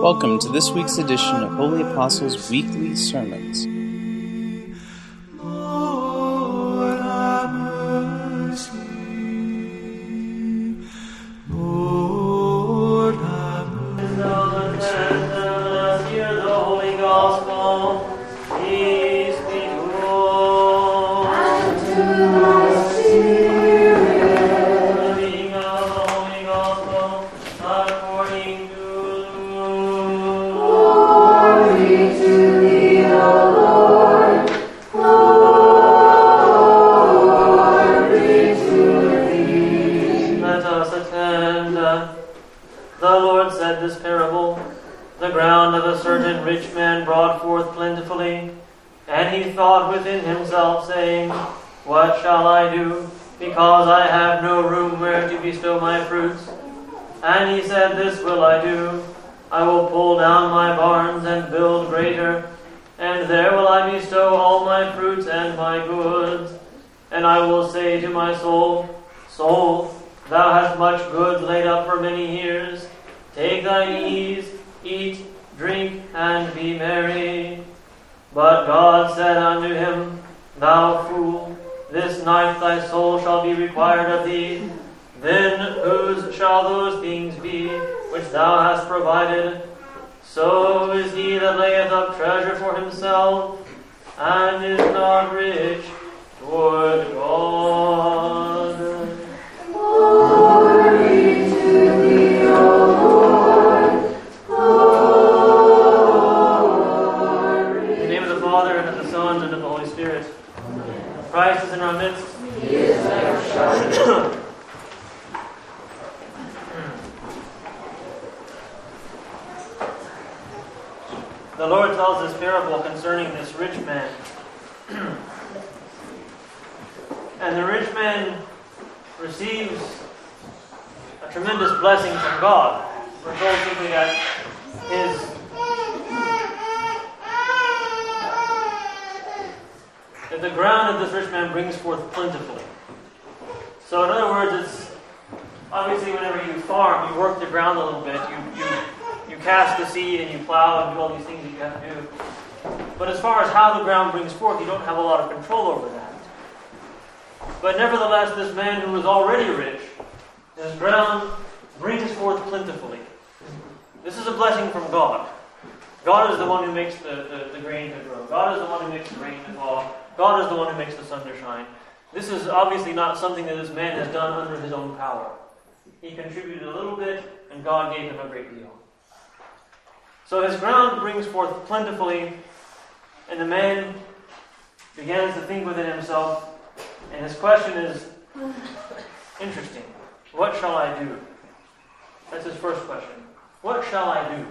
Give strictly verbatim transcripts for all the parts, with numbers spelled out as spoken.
Welcome to this week's edition of Holy Apostles Weekly Sermons. Lord, have mercy. Lord, have mercy. Let us hear the Holy Gospel. Peace be to all. And to thy spirit. The reading of the Holy Gospel according to Luke. Glory to thee, O Lord. Glory to thee. Let us attend. The Lord said this parable. The ground of a certain rich man brought forth plentifully. And he thought within himself, saying, What shall I do? Because I have no room where to bestow my fruits. And he said, This will I do. I will pull down my barns and build greater. And there will I bestow all my fruits and my goods. And I will say to my soul, Soul, thou hast much goods laid up for many years. Take thine ease, eat, drink, and be merry. But God said unto him, Thou fool, this night thy soul shall be required of thee. Then whose shall those things be which thou hast provided? So is he that layeth up treasure for himself, and is not rich toward God. Glory to thee, O Lord. Glory. In the name of the Father, and of the Son, and of the Holy Spirit. Christ is in our midst. He is ever sharp. The Lord tells this parable concerning this rich man. And the rich man receives a tremendous blessing from God. We're told simply that his that the ground of this rich man brings forth plentifully. So in other words, it's obviously whenever you farm, you work the ground a little bit. You you you cast the seed and you plow and do all these things that you have to do. But as far as how the ground brings forth, you don't have a lot of control over that. But nevertheless, this man who was already rich, his ground brings forth plentifully. This is a blessing from God. God is the one who makes the, the, the grain to grow. God is the one who makes the rain to fall. God is the one who makes the sun to shine. This is obviously not something that this man has done under his own power. He contributed a little bit, and God gave him a great deal. So his ground brings forth plentifully, and the man begins to think within himself, and his question is interesting. What shall I do? That's his first question. What shall I do?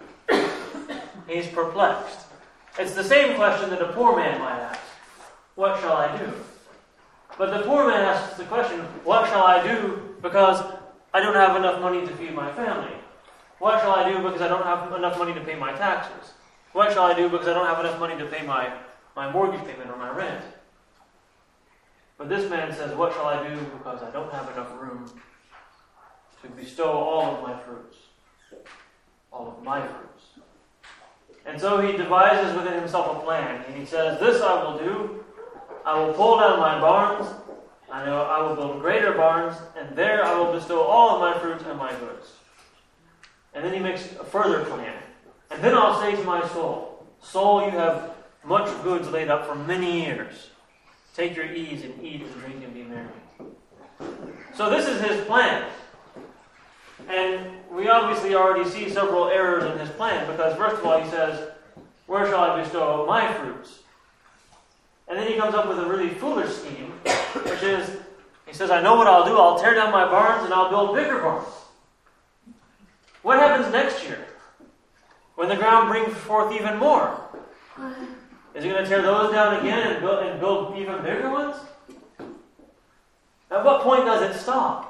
He's perplexed. It's the same question that a poor man might ask. What shall I do? But the poor man asks the question, what shall I do because I don't have enough money to feed my family? What shall I do because I don't have enough money to pay my taxes? What shall I do because I don't have enough money to pay my, my mortgage payment or my rent? But this man says, what shall I do because I don't have enough room to bestow all of my fruits? All of my fruits. And so he devises within himself a plan. And he says, this I will do. I will pull down my barns. I know I will build greater barns. And there I will bestow all of my fruits and my goods. And then he makes a further plan. And then I'll say to my soul, Soul, you have much goods laid up for many years. Take your ease and eat and drink and be merry. So this is his plan. And we obviously already see several errors in his plan, because first of all he says, where shall I bestow my fruits? And then he comes up with a really foolish scheme, which is, he says, I know what I'll do. I'll tear down my barns and I'll build bigger barns. What happens next year when the ground brings forth even more? Is he going to tear those down again and build, and build even bigger ones? At what point does it stop?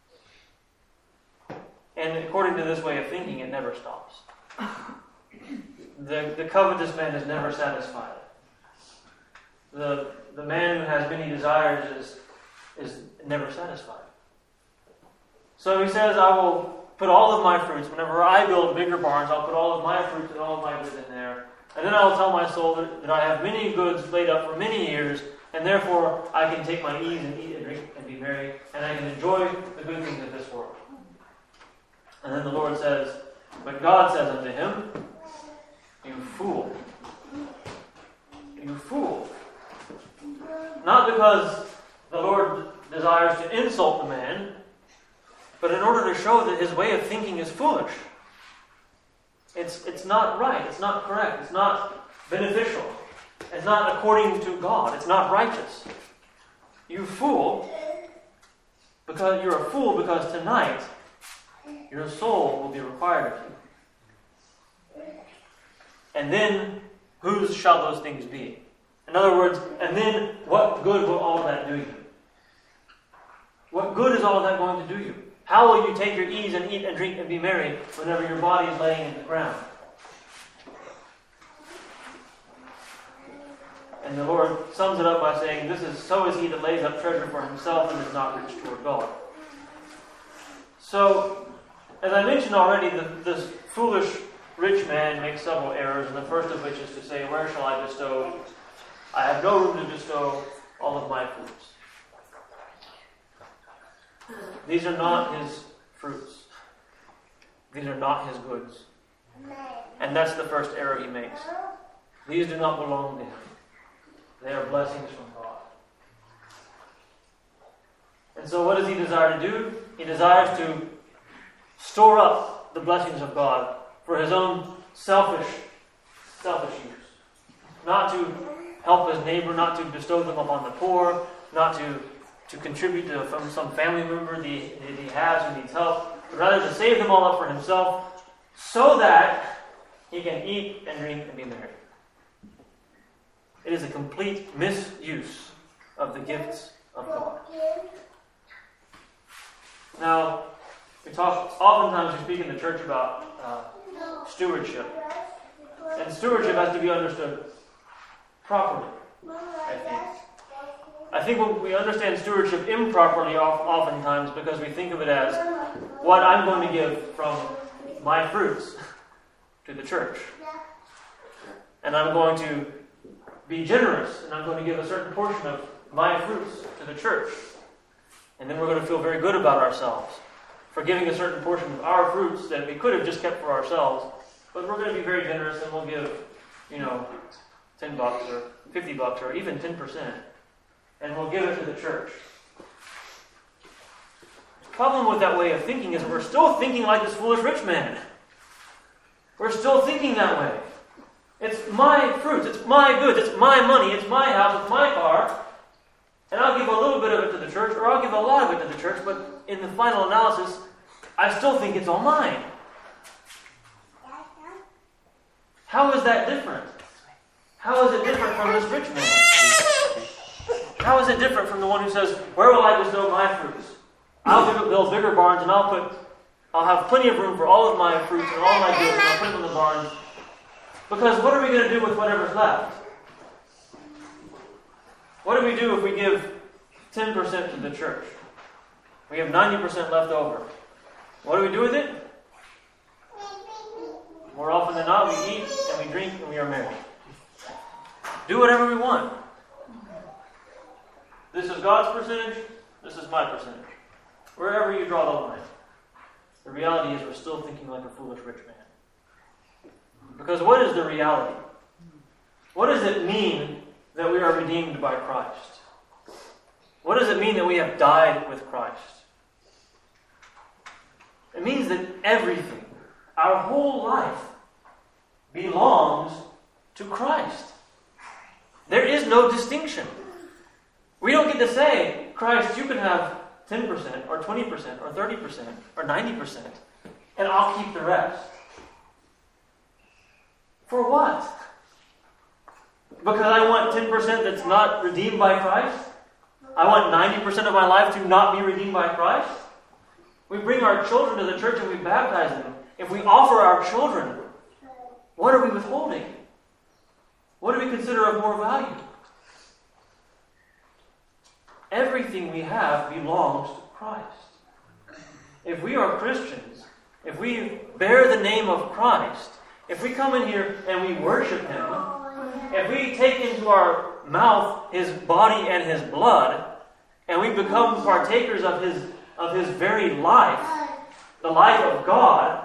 And according to this way of thinking, it never stops. The, the covetous man is never satisfied. The, the man who has many desires is, is never satisfied. So he says, I will put all of my fruits. Whenever I build bigger barns, I'll put all of my fruits and all of my goods in there. And then I will tell my soul that, that I have many goods laid up for many years, and therefore I can take my ease and eat and drink and be merry, and I can enjoy the good things of this world. And then the Lord says, but God says unto him, you fool. You fool. Not because the Lord desires to insult the man, but in order to show that his way of thinking is foolish. It's, it's not right. It's not correct. It's not beneficial. It's not according to God. It's not righteous. You fool, because you're a fool because tonight your soul will be required of you. And then whose shall those things be? In other words, and then what good will all that do you? What good is all that going to do you? How will you take your ease and eat and drink and be merry whenever your body is laying in the ground? And the Lord sums it up by saying, this is so is he that lays up treasure for himself and is not rich toward God. So, as I mentioned already, the, this foolish rich man makes several errors, and the first of which is to say, where shall I bestow? I have no room to bestow all of my fruits. These are not his fruits. These are not his goods. And that's the first error he makes. These do not belong to him. They are blessings from God. And so what does he desire to do? He desires to store up the blessings of God for his own selfish, selfish use. Not to help his neighbor, not to bestow them upon the poor, not to, to contribute to from some family member that he, that he has who needs help, but rather to save them all up for himself so that he can eat and drink and be merry. It is a complete misuse of the gifts of God. Now, we talk, oftentimes we speak in the church about uh, stewardship. And stewardship has to be understood properly, I think. I think when we understand stewardship improperly oftentimes because we think of it as what I'm going to give from my fruits to the church. And I'm going to be generous, and I'm going to give a certain portion of my fruits to the church. And then we're going to feel very good about ourselves for giving a certain portion of our fruits that we could have just kept for ourselves. But we're going to be very generous, and we'll give, you know, ten bucks or fifty bucks or even ten percent. And we'll give it to the church. The problem with that way of thinking is we're still thinking like this foolish rich man. We're still thinking that way. It's my fruits, it's my goods, it's my money, it's my house, it's my car. And I'll give a little bit of it to the church, or I'll give a lot of it to the church, but in the final analysis, I still think it's all mine. How is that different? How is it different from this rich man? How is it different from the one who says, where will I bestow my fruits? I'll build bigger barns, and I'll put, I'll have plenty of room for all of my fruits and all my goods, and I'll put them in the barns. Because what are we going to do with whatever's left? What do we do if we give ten percent to the church? We have ninety percent left over. What do we do with it? More often than not, we eat and we drink and we are merry. Do whatever we want. This is God's percentage. This is my percentage. Wherever you draw the line. The reality is we're still thinking like a foolish rich man. Because what is the reality? What does it mean that we are redeemed by Christ? What does it mean that we have died with Christ? It means that everything, our whole life, belongs to Christ. There is no distinction. We don't get to say, Christ, you can have ten percent or twenty percent or thirty percent or ninety percent, and I'll keep the rest. For what? Because I want ten percent that's not redeemed by Christ? I want ninety percent of my life to not be redeemed by Christ? We bring our children to the church and we baptize them. If we offer our children, what are we withholding? What do we consider of more value? Everything we have belongs to Christ. If we are Christians, if we bear the name of Christ, if we come in here and we worship Him, if we take into our mouth His body and His blood, and we become partakers of His of His very life, the life of God,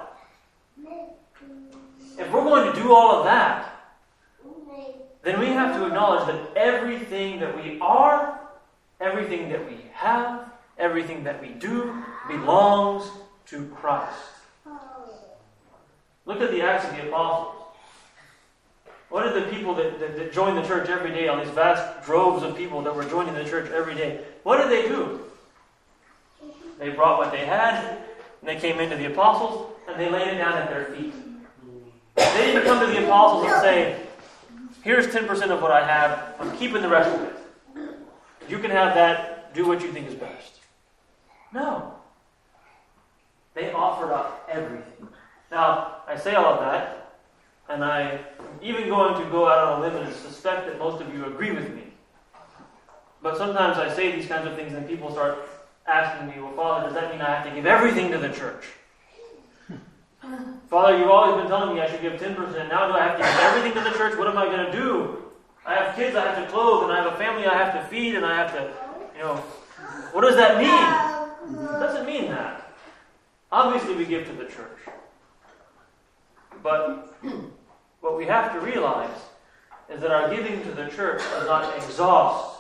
if we're going to do all of that, then we have to acknowledge that everything that we are, everything that we have, everything that we do belongs to Christ. Look at the Acts of the Apostles. What did the people that, that, that joined the church every day, all these vast droves of people that were joining the church every day, what did they do? They brought what they had, and they came into the apostles, and they laid it down at their feet. They didn't come to the apostles and say, here's ten percent of what I have, I'm keeping the rest of it. You can have that, do what you think is best. No. They offered up everything. Now, I say all of that, and I'm even going to go out on a limb and suspect that most of you agree with me. But sometimes I say these kinds of things and people start asking me, well, Father, does that mean I have to give everything to the church? Father, you've always been telling me I should give ten percent. Now do I have to give everything to the church? What am I going to do? I have kids I have to clothe, and I have a family I have to feed, and I have to, you know, what does that mean? It doesn't mean that. Obviously we give to the church. But what we have to realize is that our giving to the church does not exhaust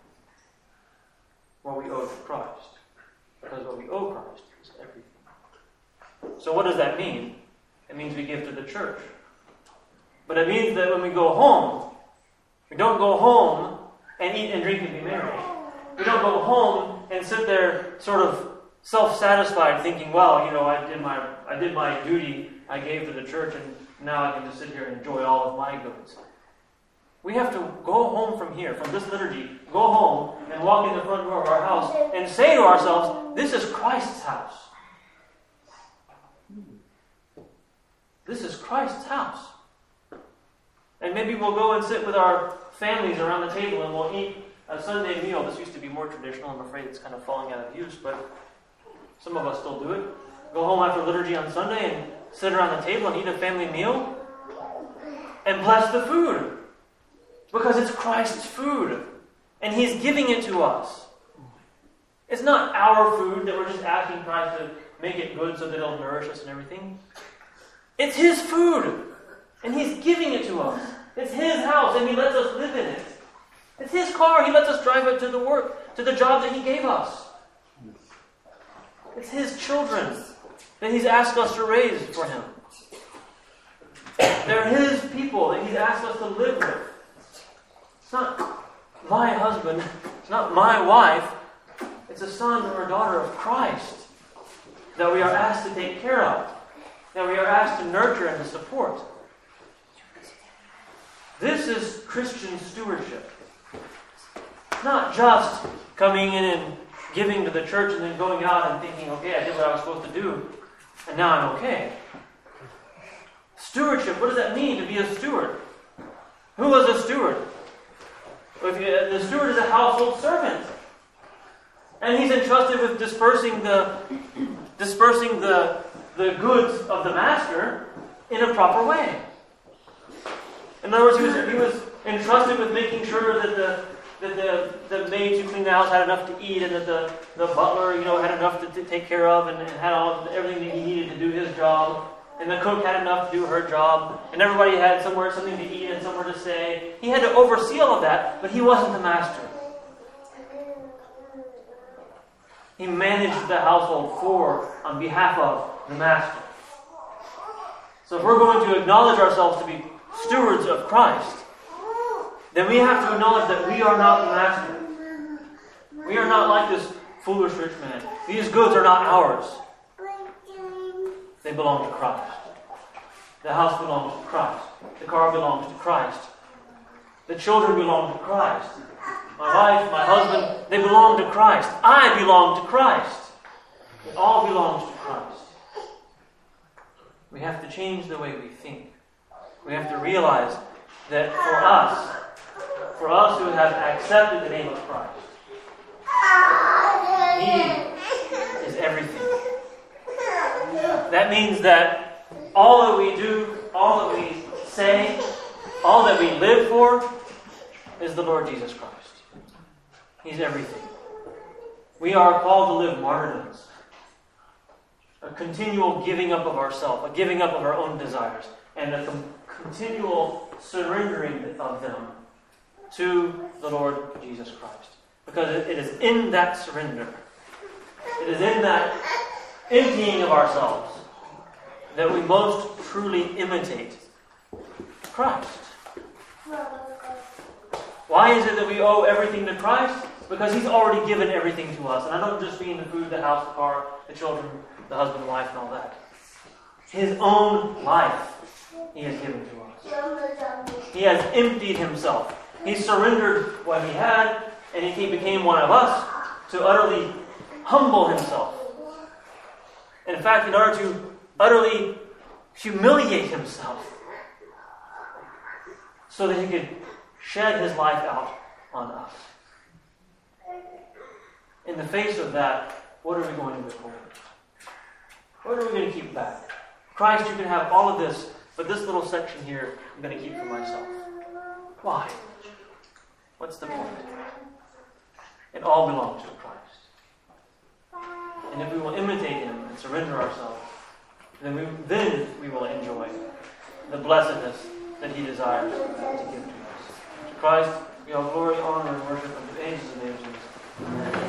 what we owe to Christ. Because what we owe Christ is everything. So what does that mean? It means we give to the church. But it means that when we go home, we don't go home and eat and drink and be merry. We don't go home and sit there sort of self-satisfied thinking, well, you know, I did my I did my duty, I gave to the church, and now I can just sit here and enjoy all of my goods. We have to go home from here, from this liturgy, go home and walk in the front door of our house and say to ourselves, this is Christ's house. This is Christ's house. And maybe we'll go and sit with our families around the table and we'll eat a Sunday meal. This used to be more traditional. I'm afraid it's kind of falling out of use, but some of us still do it. Go home after liturgy on Sunday and sit around the table and eat a family meal and bless the food. Because it's Christ's food. And He's giving it to us. It's not our food that we're just asking Christ to make it good so that it'll nourish us and everything. It's His food. And He's giving it to us. It's His house and He lets us live in it. It's His car. He lets us drive it to the work, to the job that He gave us. It's His children that He's asked us to raise for Him. They're His people that He's asked us to live with. It's not my husband. It's not my wife. It's a son or a daughter of Christ that we are asked to take care of, that we are asked to nurture and to support. This is Christian stewardship. It's not just coming in and giving to the church and then going out and thinking, okay, I did what I was supposed to do, and now I'm okay. Stewardship, what does that mean to be a steward? Who was a steward? Well, if you, the steward is a household servant. And he's entrusted with dispersing the dispersing the, the goods of the master in a proper way. In other words, he was, he was entrusted with making sure that the that the, the maids who cleaned the house had enough to eat, and that the, the butler, you know, had enough to, to take care of, and, and had all everything that he needed to do his job. And the cook had enough to do her job, and everybody had somewhere something to eat and somewhere to stay. He had to oversee all of that, but he wasn't the master. He managed the household for, on behalf of, the master. So if we're going to acknowledge ourselves to be stewards of Christ, then we have to acknowledge that we are not the master. We are not like this foolish rich man. These goods are not ours. They belong to Christ. The house belongs to Christ. The car belongs to Christ. The children belong to Christ. My wife, my husband, they belong to Christ. I belong to Christ. It all belongs to Christ. We have to change the way we think. We have to realize that for us, for us who have accepted the name of Christ, He is everything. That means that all that we do, all that we say, all that we live for is the Lord Jesus Christ. He's everything. We are called to live martyrdoms. A continual giving up of ourselves, a giving up of our own desires, and a com- continual surrendering of them to the Lord Jesus Christ. Because it, it is in that surrender, it is in that emptying of ourselves that we most truly imitate Christ. Why is it that we owe everything to Christ? Because He's already given everything to us. And I don't just mean the food, the house, the car, the children, the husband, wife, and all that. His own life He has given to us. He has emptied Himself. He surrendered what He had, and He became one of us to utterly humble Himself. In fact, in order to utterly humiliate Himself, so that He could shed His life out on us. In the face of that, what are we going to withhold? What are we going to keep back? Christ, you can have all of this, but this little section here, I'm going to keep for myself. Why? What's the point? It all belongs to Christ. And if we will imitate Him and surrender ourselves, then we, then we will enjoy the blessedness that He desires to give to us. To Christ, we all glory, honor, and worship unto the ages and ages. Amen.